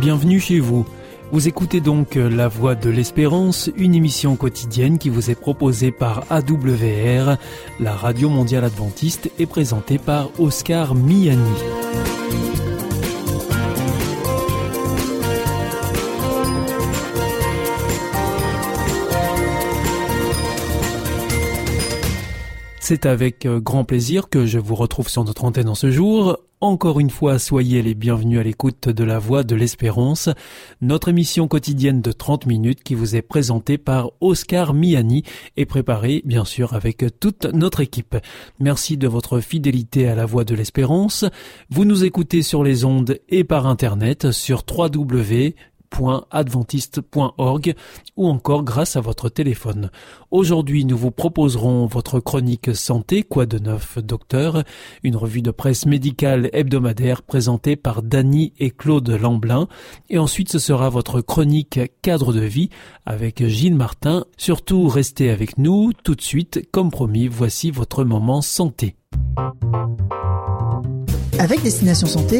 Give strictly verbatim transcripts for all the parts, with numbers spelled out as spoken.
bienvenue chez vous. Vous écoutez donc La Voix de l'Espérance, une émission quotidienne qui vous est proposée par A W R, la Radio Mondiale Adventiste, et présentée par Oscar Miani. C'est avec grand plaisir que je vous retrouve sur notre antenne en ce jour. Encore une fois, soyez les bienvenus à l'écoute de La Voix de l'Espérance, notre émission quotidienne de trente minutes qui vous est présentée par Oscar Miani et préparée, bien sûr, avec toute notre équipe. Merci de votre fidélité à La Voix de l'Espérance. Vous nous écoutez sur les ondes et par Internet sur w w w point adventiste point org ou encore grâce à votre téléphone. Aujourd'hui, nous vous proposerons votre chronique santé, Quoi de neuf, docteur, une revue de presse médicale hebdomadaire présentée par Dany et Claude Lamblin. Et ensuite, ce sera votre chronique Cadre de vie avec Gilles Martin. Surtout, restez avec nous. Tout de suite, comme promis, voici votre moment santé. Avec Destination Santé,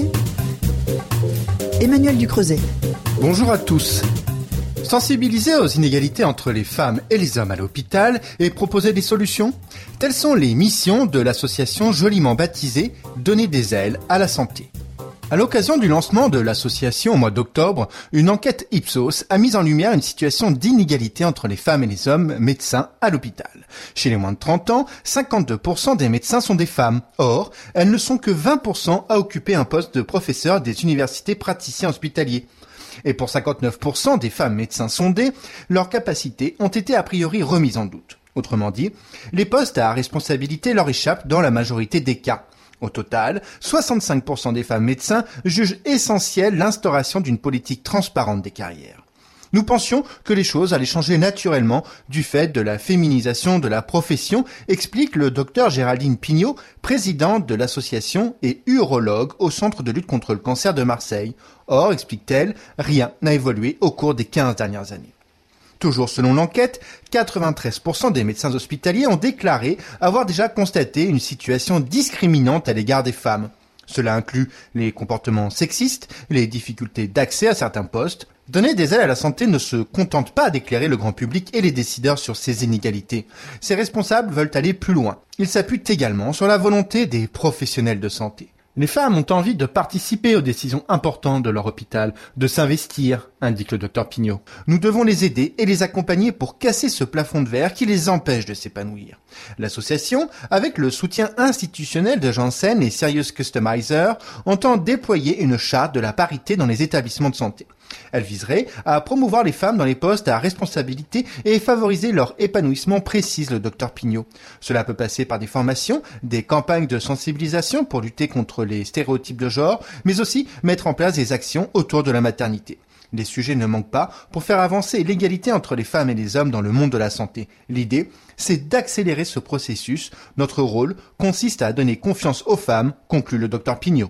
Emmanuel Ducreuset. Bonjour à tous. Sensibiliser aux inégalités entre les femmes et les hommes à l'hôpital et proposer des solutions, telles sont les missions de l'association joliment baptisée « Donner des ailes à la santé ». À l'occasion du lancement de l'association au mois d'octobre, une enquête Ipsos a mis en lumière une situation d'inégalité entre les femmes et les hommes médecins à l'hôpital. Chez les moins de trente ans, cinquante-deux pour cent des médecins sont des femmes. Or, elles ne sont que vingt pour cent à occuper un poste de professeur des universités praticiens hospitaliers. Et pour cinquante-neuf pour cent des femmes médecins sondées, leurs capacités ont été a priori remises en doute. Autrement dit, les postes à responsabilité leur échappent dans la majorité des cas. Au total, soixante-cinq pour cent des femmes médecins jugent essentielle l'instauration d'une politique transparente des carrières. Nous pensions que les choses allaient changer naturellement du fait de la féminisation de la profession, explique le docteur Géraldine Pignot, présidente de l'association et urologue au Centre de lutte contre le cancer de Marseille. Or, explique-t-elle, rien n'a évolué au cours des quinze dernières années. Toujours selon l'enquête, quatre-vingt-treize pour cent des médecins hospitaliers ont déclaré avoir déjà constaté une situation discriminante à l'égard des femmes. Cela inclut les comportements sexistes, les difficultés d'accès à certains postes. Donner des ailes à la santé ne se contente pas d'éclairer le grand public et les décideurs sur ces inégalités. Ces responsables veulent aller plus loin. Ils s'appuient également sur la volonté des professionnels de santé. Les femmes ont envie de participer aux décisions importantes de leur hôpital, de s'investir, indique le docteur Pignot. Nous devons les aider et les accompagner pour casser ce plafond de verre qui les empêche de s'épanouir. L'association, avec le soutien institutionnel de Janssen et Serious Customizer, entend déployer une charte de la parité dans les établissements de santé. Elle viserait à promouvoir les femmes dans les postes à responsabilité et favoriser leur épanouissement, précise le docteur Pignot. Cela peut passer par des formations, des campagnes de sensibilisation pour lutter contre les stéréotypes de genre, mais aussi mettre en place des actions autour de la maternité. Les sujets ne manquent pas pour faire avancer l'égalité entre les femmes et les hommes dans le monde de la santé. L'idée, c'est d'accélérer ce processus. Notre rôle consiste à donner confiance aux femmes, conclut le docteur Pignot.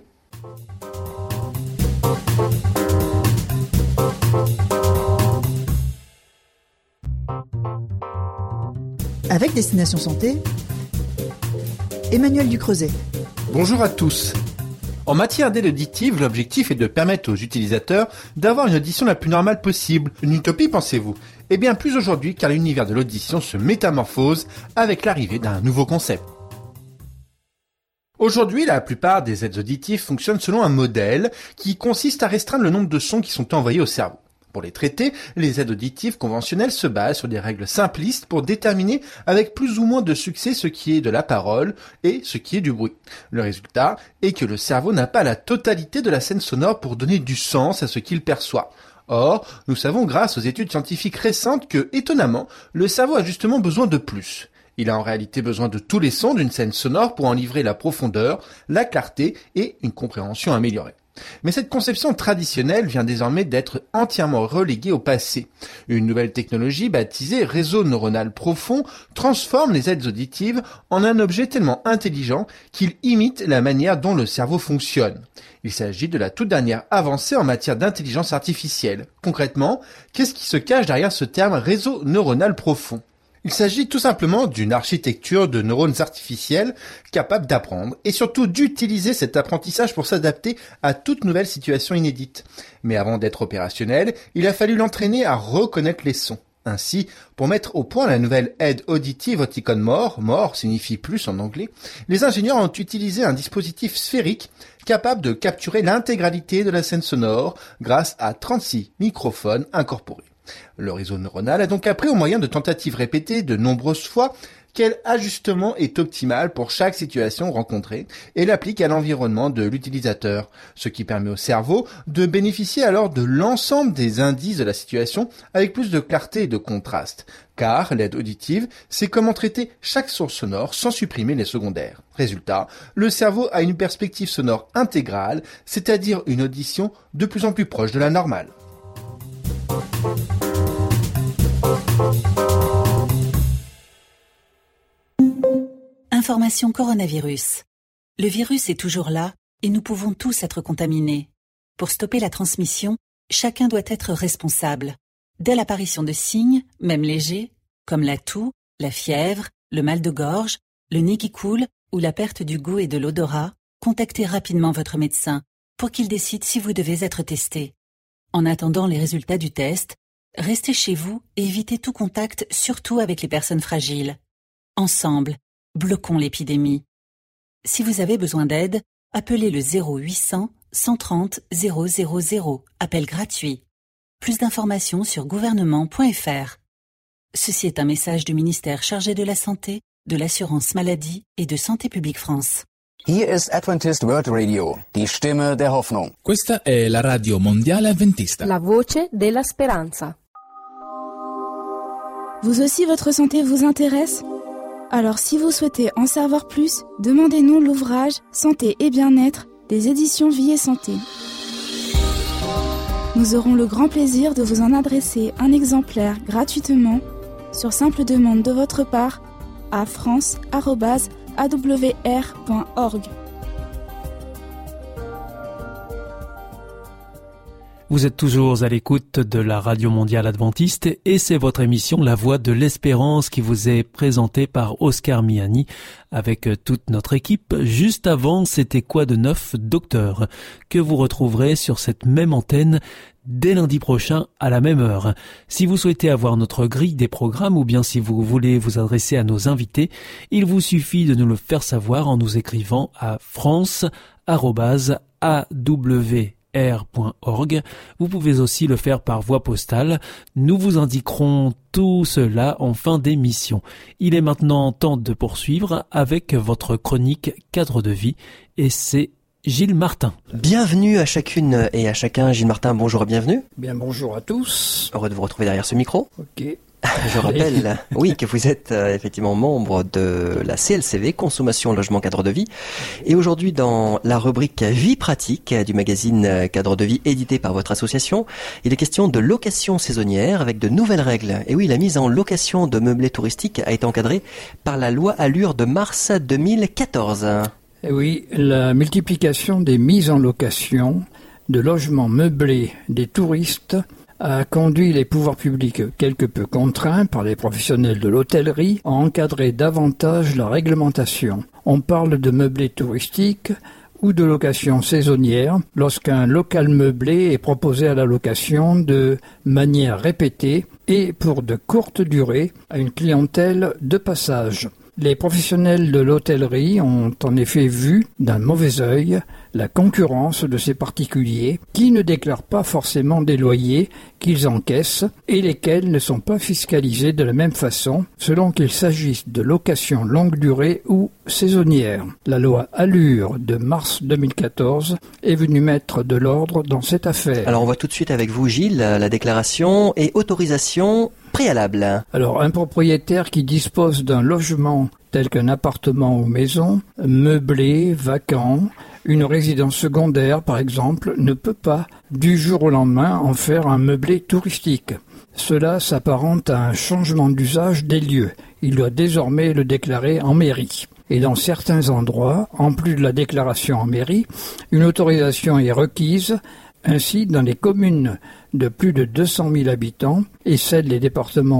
Avec Destination Santé, Emmanuel Ducreuset. Bonjour à tous. En matière d'aide auditive, l'objectif est de permettre aux utilisateurs d'avoir une audition la plus normale possible. Une utopie, pensez-vous ? Eh bien, plus aujourd'hui, car l'univers de l'audition se métamorphose avec l'arrivée d'un nouveau concept. Aujourd'hui, la plupart des aides auditives fonctionnent selon un modèle qui consiste à restreindre le nombre de sons qui sont envoyés au cerveau. Pour les traiter, les aides auditives conventionnelles se basent sur des règles simplistes pour déterminer avec plus ou moins de succès ce qui est de la parole et ce qui est du bruit. Le résultat est que le cerveau n'a pas la totalité de la scène sonore pour donner du sens à ce qu'il perçoit. Or, nous savons grâce aux études scientifiques récentes que, étonnamment, le cerveau a justement besoin de plus. Il a en réalité besoin de tous les sons d'une scène sonore pour en livrer la profondeur, la clarté et une compréhension améliorée. Mais cette conception traditionnelle vient désormais d'être entièrement reléguée au passé. Une nouvelle technologie baptisée réseau neuronal profond transforme les aides auditives en un objet tellement intelligent qu'il imite la manière dont le cerveau fonctionne. Il s'agit de la toute dernière avancée en matière d'intelligence artificielle. Concrètement, qu'est-ce qui se cache derrière ce terme réseau neuronal profond ? Il s'agit tout simplement d'une architecture de neurones artificiels capables d'apprendre et surtout d'utiliser cet apprentissage pour s'adapter à toute nouvelle situation inédite. Mais avant d'être opérationnel, il a fallu l'entraîner à reconnaître les sons. Ainsi, pour mettre au point la nouvelle aide auditive Oticon More, More signifie plus en anglais, les ingénieurs ont utilisé un dispositif sphérique capable de capturer l'intégralité de la scène sonore grâce à trente-six microphones incorporés. Le réseau neuronal a donc appris au moyen de tentatives répétées de nombreuses fois quel ajustement est optimal pour chaque situation rencontrée et l'applique à l'environnement de l'utilisateur, ce qui permet au cerveau de bénéficier alors de l'ensemble des indices de la situation avec plus de clarté et de contraste, car l'aide auditive sait comment traiter chaque source sonore sans supprimer les secondaires. Résultat, le cerveau a une perspective sonore intégrale, c'est-à-dire une audition de plus en plus proche de la normale. Information coronavirus. Le virus est toujours là et nous pouvons tous être contaminés. Pour stopper la transmission, chacun doit être responsable. Dès l'apparition de signes, même légers, comme la toux, la fièvre, le mal de gorge, le nez qui coule ou la perte du goût et de l'odorat, contactez rapidement votre médecin pour qu'il décide si vous devez être testé. En attendant les résultats du test, restez chez vous et évitez tout contact, surtout avec les personnes fragiles. Ensemble, bloquons l'épidémie. Si vous avez besoin d'aide, appelez le zéro huit cents, cent trente, zéro zéro zéro, appel gratuit. Plus d'informations sur gouvernement point f r. Ceci est un message du ministère chargé de la Santé, de l'Assurance Maladie et de Santé publique France. Hier ist Adventist World Radio, die Stimme der Hoffnung. Questa è la radio mondiale avventista. La voce della speranza. Vous aussi, votre santé vous intéresse ? Alors si vous souhaitez en savoir plus, demandez-nous l'ouvrage Santé et bien-être des éditions Vie et Santé. Nous aurons le grand plaisir de vous en adresser un exemplaire gratuitement sur simple demande de votre part à france arobase a w r point org. Vous êtes toujours à l'écoute de la Radio Mondiale Adventiste et c'est votre émission La Voix de l'Espérance qui vous est présentée par Oscar Miani avec toute notre équipe. Juste avant, c'était Quoi de neuf, Docteur, que vous retrouverez sur cette même antenne dès lundi prochain à la même heure. Si vous souhaitez avoir notre grille des programmes ou bien si vous voulez vous adresser à nos invités, il vous suffit de nous le faire savoir en nous écrivant à france arobase a w r point org. Vous pouvez aussi le faire par voie postale. Nous vous indiquerons tout cela en fin d'émission. Il est maintenant temps de poursuivre avec votre chronique Cadre de vie et c'est Gilles Martin. Bienvenue à chacune et à chacun. Gilles Martin, bonjour et bienvenue. Bien, bonjour à tous. Heureux de vous retrouver derrière ce micro. Ok. Je rappelle, oui, que vous êtes euh, effectivement membre de la C L C V, Consommation Logement Cadre de Vie. Et aujourd'hui, dans la rubrique Vie pratique du magazine Cadre de Vie édité par votre association, il est question de location saisonnière avec de nouvelles règles. Et oui, la mise en location de meublés touristiques a été encadrée par la loi Allure de mars deux mille quatorze. Et oui, la multiplication des mises en location de logements meublés des touristes a conduit les pouvoirs publics quelque peu contraints par les professionnels de l'hôtellerie à encadrer davantage la réglementation. On parle de meublé touristique ou de location saisonnière lorsqu'un local meublé est proposé à la location de manière répétée et pour de courtes durées à une clientèle de passage. Les professionnels de l'hôtellerie ont en effet vu d'un mauvais œil la concurrence de ces particuliers qui ne déclarent pas forcément des loyers qu'ils encaissent et lesquels ne sont pas fiscalisés de la même façon selon qu'il s'agisse de location longue durée ou saisonnière. La loi Allure de mars deux mille quatorze est venue mettre de l'ordre dans cette affaire. Alors on voit tout de suite avec vous Gilles la déclaration et autorisation préalable. Alors un propriétaire qui dispose d'un logement tel qu'un appartement ou maison, meublé, vacant, une résidence secondaire par exemple, ne peut pas du jour au lendemain en faire un meublé touristique. Cela s'apparente à un changement d'usage des lieux. Il doit désormais le déclarer en mairie. Et dans certains endroits, en plus de la déclaration en mairie, une autorisation est requise. Ainsi, dans les communes de plus de deux cent mille habitants et celles des départements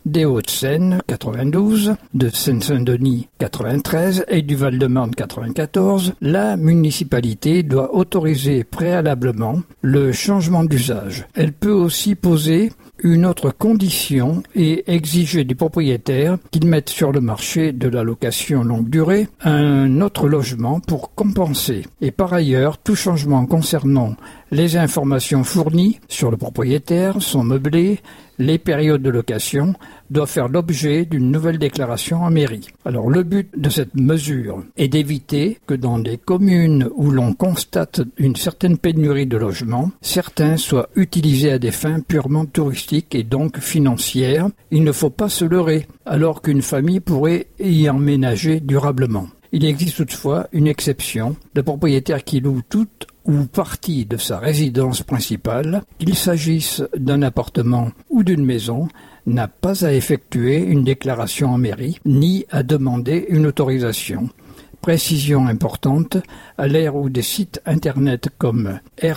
des Hauts-de-Seine quatre-vingt-douze, de Seine-Saint-Denis quatre-vingt-treize et du Val-de-Marne quatre-vingt-quatorze, la municipalité doit autoriser préalablement le changement d'usage. Elle peut aussi poser une autre condition et exiger du propriétaire qu'il mette sur le marché de la location longue durée un autre logement pour compenser. Et par ailleurs, tout changement concernant les informations fournies sur le propriétaire, son meublé, les périodes de location doivent faire l'objet d'une nouvelle déclaration en mairie. Alors le but de cette mesure est d'éviter que dans des communes où l'on constate une certaine pénurie de logements, certains soient utilisés à des fins purement touristiques et donc financières. Il ne faut pas se leurrer, alors qu'une famille pourrait y emménager durablement. Il existe toutefois une exception de propriétaires qui louent toute ou partie de sa résidence principale, qu'il s'agisse d'un appartement ou d'une maison, n'a pas à effectuer une déclaration en mairie, ni à demander une autorisation. Précision importante, à l'ère où des sites internet comme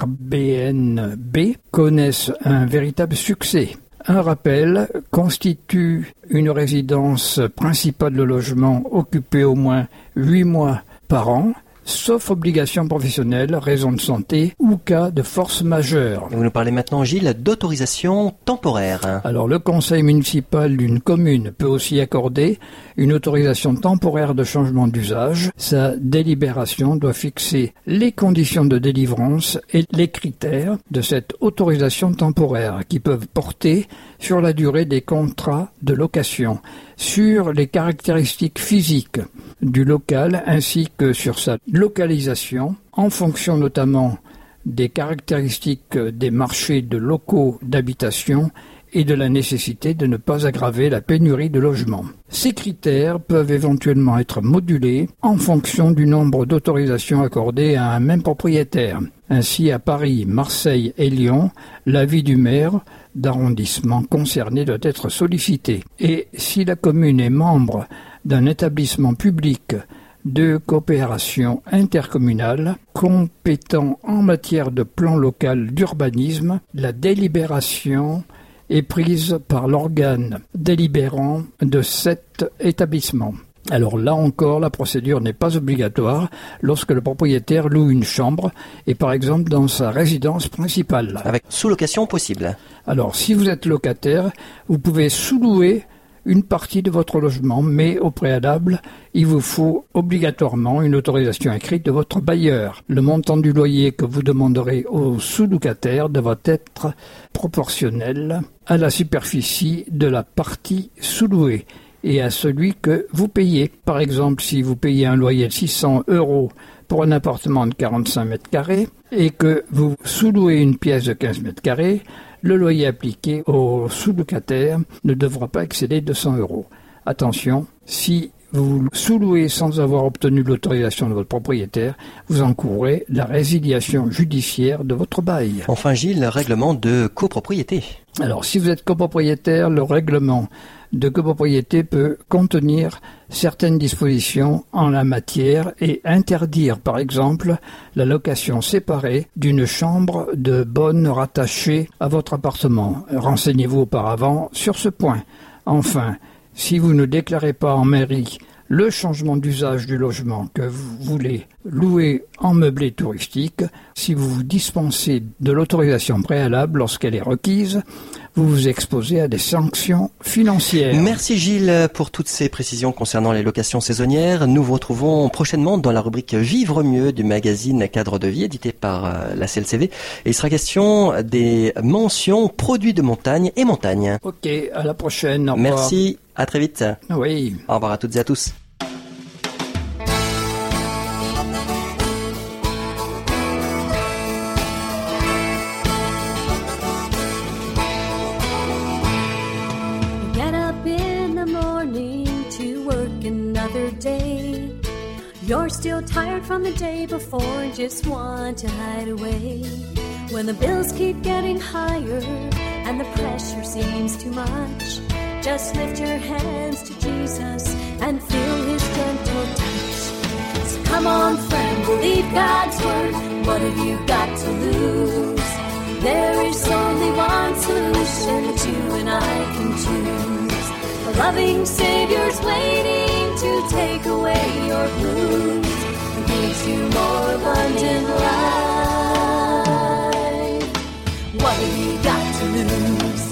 Airbnb connaissent un véritable succès. Un rappel constitue une résidence principale de logement occupée au moins huit mois par an, sauf obligation professionnelle, raison de santé ou cas de force majeure. Et vous nous parlez maintenant, Gilles, d'autorisation temporaire. Alors, le conseil municipal d'une commune peut aussi accorder une autorisation temporaire de changement d'usage. Sa délibération doit fixer les conditions de délivrance et les critères de cette autorisation temporaire qui peuvent porter sur la durée des contrats de location, sur les caractéristiques physiques du local ainsi que sur sa localisation, en fonction notamment des caractéristiques des marchés de locaux d'habitation et de la nécessité de ne pas aggraver la pénurie de logements. Ces critères peuvent éventuellement être modulés en fonction du nombre d'autorisations accordées à un même propriétaire. Ainsi, à Paris, Marseille et Lyon, l'avis du maire d'arrondissement concerné doit être sollicité. Et si la commune est membre d'un établissement public de coopération intercommunale compétent en matière de plan local d'urbanisme, la délibération est prise par l'organe délibérant de cet établissement. Alors là encore, la procédure n'est pas obligatoire lorsque le propriétaire loue une chambre et par exemple dans sa résidence principale. Avec sous-location possible. Alors si vous êtes locataire, vous pouvez sous-louer une partie de votre logement, mais au préalable, il vous faut obligatoirement une autorisation écrite de votre bailleur. Le montant du loyer que vous demanderez au sous-locataire devra être proportionnel à la superficie de la partie sous-louée et à celui que vous payez. Par exemple, si vous payez un loyer de six cents euros pour un appartement de quarante-cinq mètres carrés et que vous sous-louez une pièce de quinze mètres carrés, le loyer appliqué au sous-locataire ne devra pas excéder deux cents euros. Attention, si vous sous-louez sans avoir obtenu l'autorisation de votre propriétaire, vous encourrez la résiliation judiciaire de votre bail. Enfin, Gilles, le règlement de copropriété. Alors, si vous êtes copropriétaire, le règlement de copropriété peut contenir certaines dispositions en la matière et interdire, par exemple, la location séparée d'une chambre de bonne rattachée à votre appartement. Renseignez-vous auparavant sur ce point. Enfin, si vous ne déclarez pas en mairie le changement d'usage du logement que vous voulez louer en meublé touristique, si vous vous dispensez de l'autorisation préalable lorsqu'elle est requise, vous vous exposez à des sanctions financières. Merci Gilles pour toutes ces précisions concernant les locations saisonnières. Nous vous retrouvons prochainement dans la rubrique Vivre mieux du magazine Cadre de vie édité par la C L C V. Et il sera question des mentions produits de montagne et montagne. Ok, à la prochaine. Au revoir. Merci, à très vite. Oui. Au revoir à toutes et à tous. You're still tired from the day before and just want to hide away. When the bills keep getting higher and the pressure seems too much, just lift your hands to Jesus and feel His gentle touch. So come on friend, believe God's word. What have you got to lose? There is only one solution that you and I can choose. loving Savior's waiting to take away your blues and gives you more abundant life. What have you got to lose?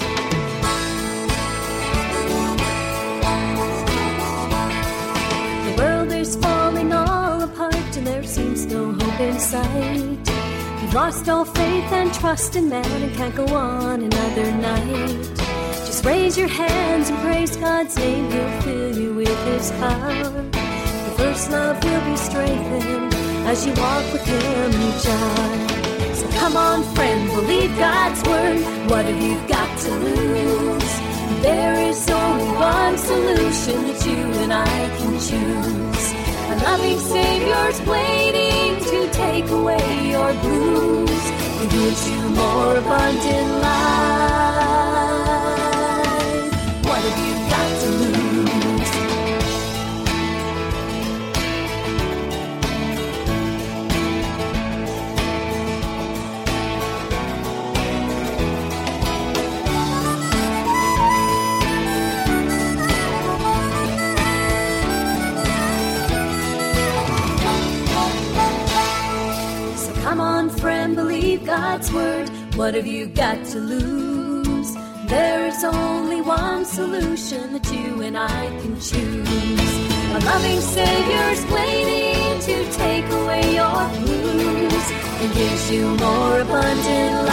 The world is falling all apart and there seems no hope in sight. You've lost all faith and trust in man and can't go on another night. Just raise your hands and praise God's name, He'll fill you with His power. Your first love will be strengthened as you walk with Him each hour. So come on friend, believe God's word. What have you got to lose? There is only one solution that you and I can choose. A loving Savior's waiting to take away your blues and gives you more abundant life. What have you got to lose? So come on friend, believe God's word. What have you got to lose? There is only one solution that you and I can choose. A loving Savior's waiting to take away your blues and gives you more abundant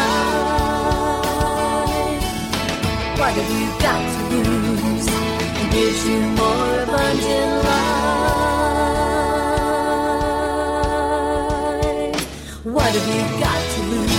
life. What have you got to lose? And gives you more abundant life. What have you got to lose?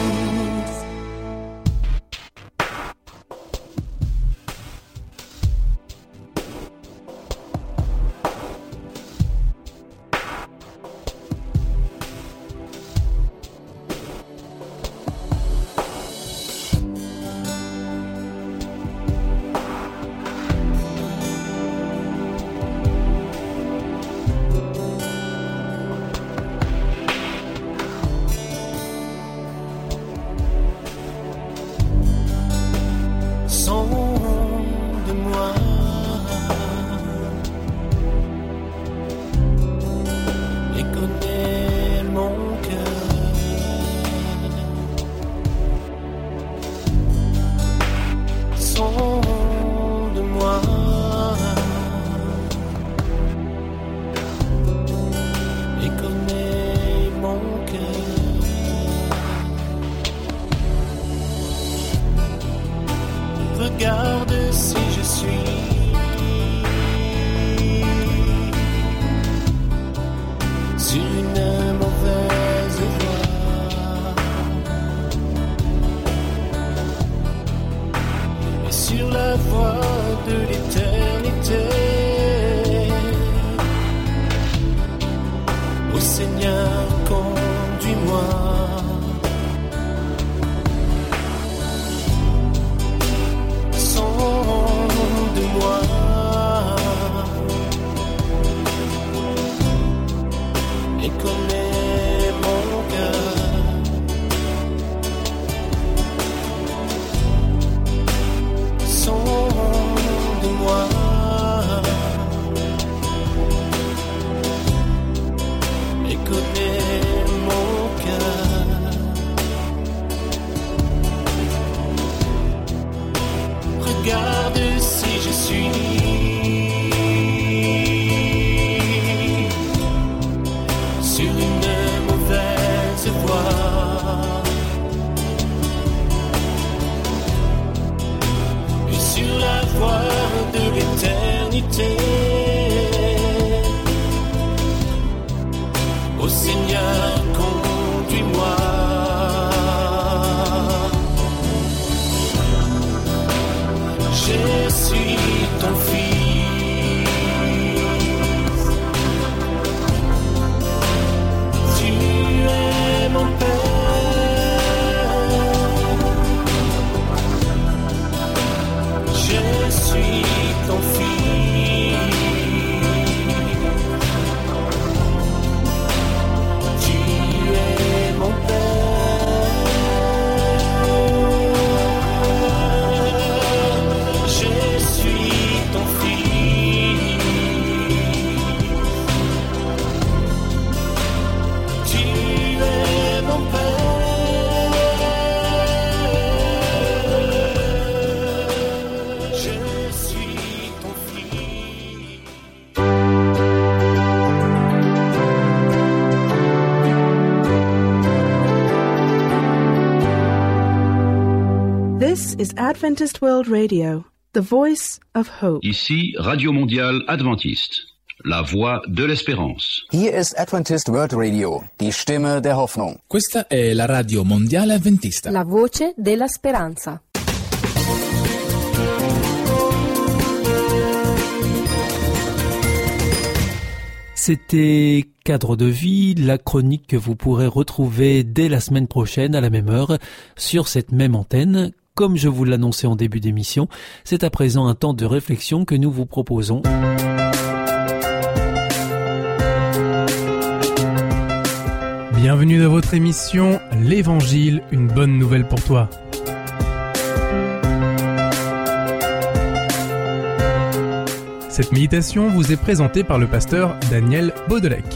Sonde-moi, et connais mon cœur. Sonde-moi, et connais mon cœur. Regarde si je suis sur une mauvaise voie et sur la voie de l'éternité. Ô Seigneur, conduis-moi. Sonde-moi, et connais mon cœur. Sonde-moi, et connais mon cœur. Regarde si je suis sur une mauvaise voie et sur la voie de l'éternité. Ô Seigneur, conduis-moi. Je suis ton fils, tu es mon Père. Je suis ton fils, tu es mon Père. This is Adventist World Radio, the voice of hope. Ici, Radio Mondiale Adventiste, la voix de l'espérance. Hier ist Adventist World Radio, die Stimme der Hoffnung. Questa è la Radio Mondiale Adventista, la voce della speranza. C'était Cadre de vie, la chronique que vous pourrez retrouver dès la semaine prochaine à la même heure sur cette même antenne. Comme je vous l'annonçais en début d'émission, c'est à présent un temps de réflexion que nous vous proposons. Bienvenue dans votre émission L'Évangile, une bonne nouvelle pour toi. Cette méditation vous est présentée par le pasteur Daniel Baudelec.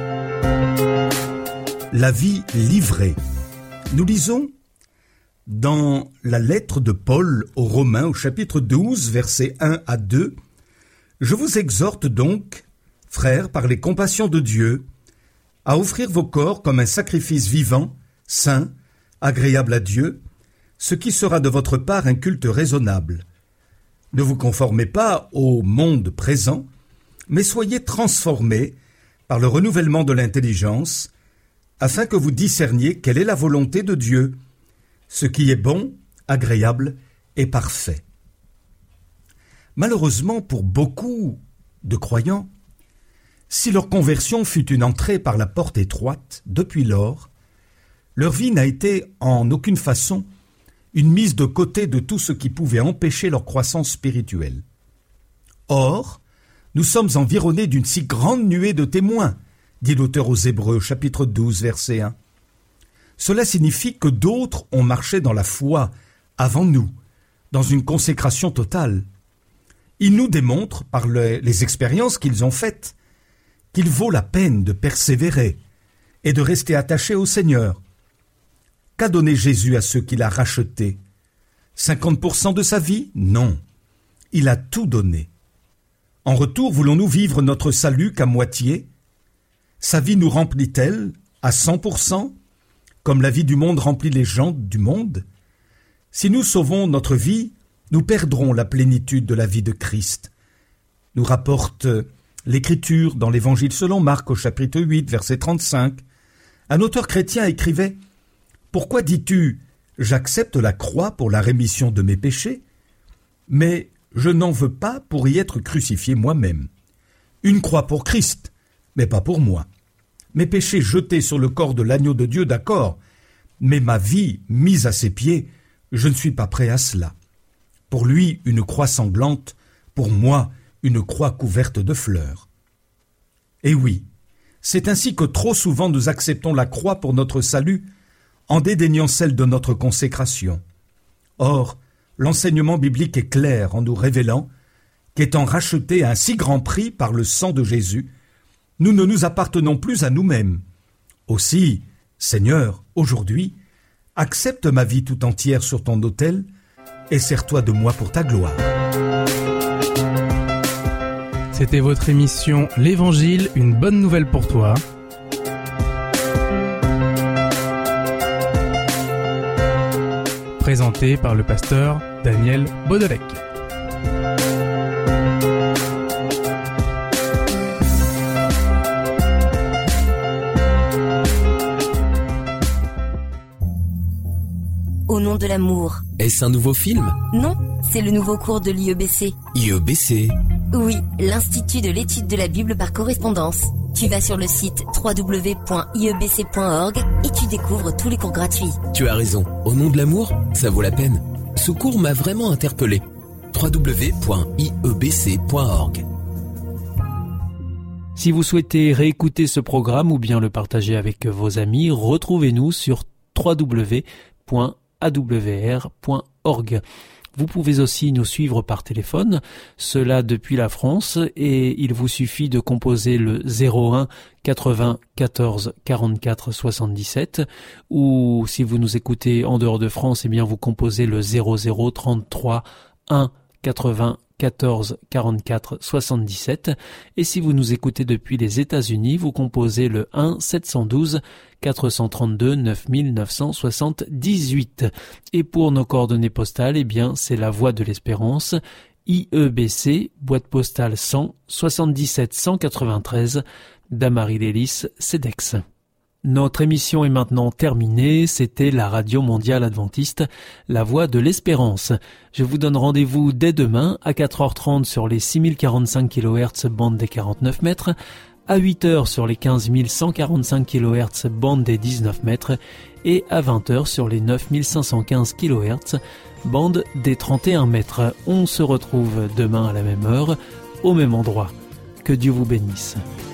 La vie livrée. Nous lisons dans la lettre de Paul aux Romains au chapitre douze, versets un à deux. « Je vous exhorte donc, frères, par les compassions de Dieu, à offrir vos corps comme un sacrifice vivant, saint, agréable à Dieu, ce qui sera de votre part un culte raisonnable. Ne vous conformez pas au monde présent, mais soyez transformés par le renouvellement de l'intelligence, afin que vous discerniez quelle est la volonté de Dieu, ce qui est bon, agréable et parfait. » Malheureusement pour beaucoup de croyants, si leur conversion fut une entrée par la porte étroite, depuis lors, leur vie n'a été en aucune façon une mise de côté de tout ce qui pouvait empêcher leur croissance spirituelle. Or, nous sommes environnés d'une si grande nuée de témoins, dit l'auteur aux Hébreux, chapitre douze, verset un. Cela signifie que d'autres ont marché dans la foi avant nous, dans une consécration totale. Ils nous démontrent, par le, les expériences qu'ils ont faites, qu'il vaut la peine de persévérer et de rester attaché au Seigneur. Qu'a donné Jésus à ceux qu'il a rachetés? cinquante pour cent de sa vie? Non. Il a tout donné. En retour, voulons-nous vivre notre salut qu'à moitié? Sa vie nous remplit-elle à cent pour cent, comme la vie du monde remplit les gens du monde? Si nous sauvons notre vie, nous perdrons la plénitude de la vie de Christ. Nous rapporte l'Écriture dans l'Évangile selon Marc au chapitre huit, verset trente-cinq. Un auteur chrétien écrivait: « Pourquoi dis-tu, j'accepte la croix pour la rémission de mes péchés, mais je n'en veux pas pour y être crucifié moi-même. Une croix pour Christ, mais pas pour moi. Mes péchés jetés sur le corps de l'agneau de Dieu, d'accord, mais ma vie mise à ses pieds, je ne suis pas prêt à cela. Pour lui, une croix sanglante, pour moi, une croix couverte de fleurs. » Et oui, c'est ainsi que trop souvent nous acceptons la croix pour notre salut, en dédaignant celle de notre consécration. Or, l'enseignement biblique est clair en nous révélant qu'étant rachetés à un si grand prix par le sang de Jésus, nous ne nous appartenons plus à nous-mêmes. Aussi, Seigneur, aujourd'hui, accepte ma vie tout entière sur ton autel et sers-toi de moi pour ta gloire. C'était votre émission L'Évangile, une bonne nouvelle pour toi. Présenté par le pasteur Daniel Baudelec. Au nom de l'amour. Est-ce un nouveau film? Non, c'est le nouveau cours de l'I E B C. I E B C? Oui, l'Institut de l'étude de la Bible par correspondance. Tu vas sur le site w w w point i e b c point org et tu découvres tous les cours gratuits. Tu as raison, au nom de l'amour, ça vaut la peine. Ce cours m'a vraiment interpellé. w w w point i e b c point org. Si vous souhaitez réécouter ce programme ou bien le partager avec vos amis, retrouvez-nous sur w w w point a w r point org. Vous pouvez aussi nous suivre par téléphone, cela depuis la France, et il vous suffit de composer le zéro un quatre-vingts quatorze quarante-quatre soixante-dix-sept, ou si vous nous écoutez en dehors de France, eh bien vous composez le zéro zéro trente-trois un quatre-vingts quatorze quarante-quatre soixante-dix-sept. Et si vous nous écoutez depuis les États-Unis, vous composez le un sept un deux quatre trois deux neuf neuf sept huit. Et pour nos coordonnées postales, eh bien, c'est la Voix de l'Espérance, I E B C, boîte postale cent, soixante-dix-sept cent quatre-vingt-treize, Damary-Lélis, Cedex. Notre émission est maintenant terminée. C'était la Radio Mondiale Adventiste, la Voix de l'Espérance. Je vous donne rendez-vous dès demain à quatre heures trente sur les six mille quarante-cinq kilohertz bande des quarante-neuf mètres, à huit heures sur les quinze mille cent quarante-cinq kilohertz bande des dix-neuf mètres et à vingt heures sur les neuf mille cinq cent quinze kilohertz bande des trente et un mètres. On se retrouve demain à la même heure, au même endroit. Que Dieu vous bénisse.